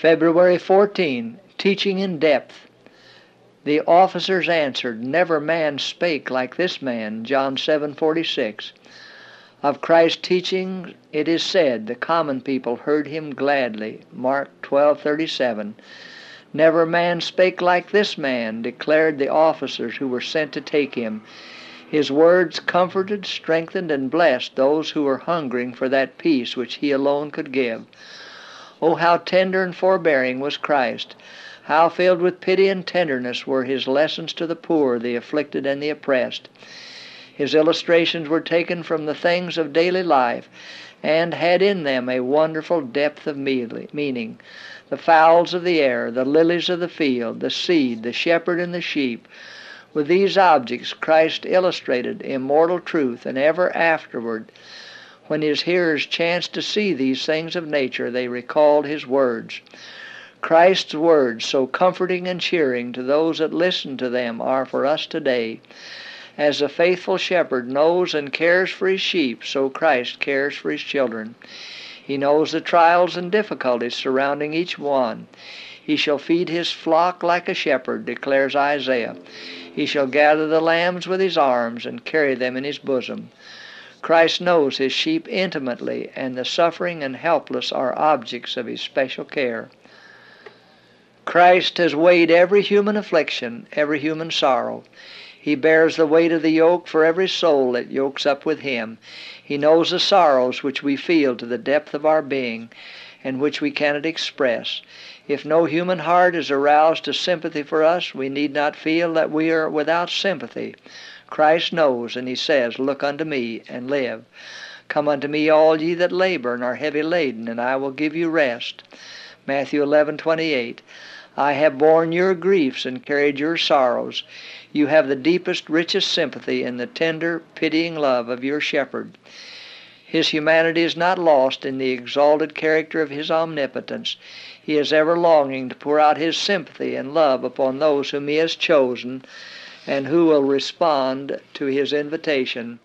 February 14, teaching in depth. The officers answered, "Never man spake like this man," John 7:46. Of Christ's teaching it is said, "The common people heard him gladly," Mark 12:37. "Never man spake like this man," declared the officers who were sent to take him. His words comforted, strengthened, and blessed those who were hungering for that peace which he alone could give. Oh, how tender and forbearing was Christ! How filled with pity and tenderness were his lessons to the poor, the afflicted, and the oppressed! His illustrations were taken from the things of daily life, and had in them a wonderful depth of meaning. The fowls of the air, the lilies of the field, the seed, the shepherd, and the sheep. With these objects Christ illustrated immortal truth, and ever afterward, when his hearers chanced to see these things of nature, they recalled his words. Christ's words, so comforting and cheering to those that listen to them, are for us today. As the faithful shepherd knows and cares for his sheep, so Christ cares for his children. He knows the trials and difficulties surrounding each one. He shall feed his flock like a shepherd, declares Isaiah. He shall gather the lambs with his arms and carry them in his bosom. Christ knows his sheep intimately, and the suffering and helpless are objects of his special care. Christ has weighed every human affliction, every human sorrow. He bears the weight of the yoke for every soul that yokes up with him. He knows the sorrows which we feel to the depth of our being, and which we cannot express. If no human heart is aroused to sympathy for us, we need not feel that we are without sympathy. Christ knows, and he says, "Look unto me and live. Come unto me, all ye that labor and are heavy laden, and I will give you rest." Matthew 11:28. "I have borne your griefs and carried your sorrows." You have the deepest, richest sympathy in the tender, pitying love of your shepherd. His humanity is not lost in the exalted character of his omnipotence. He is ever longing to pour out his sympathy and love upon those whom he has chosen, and who will respond to his invitation.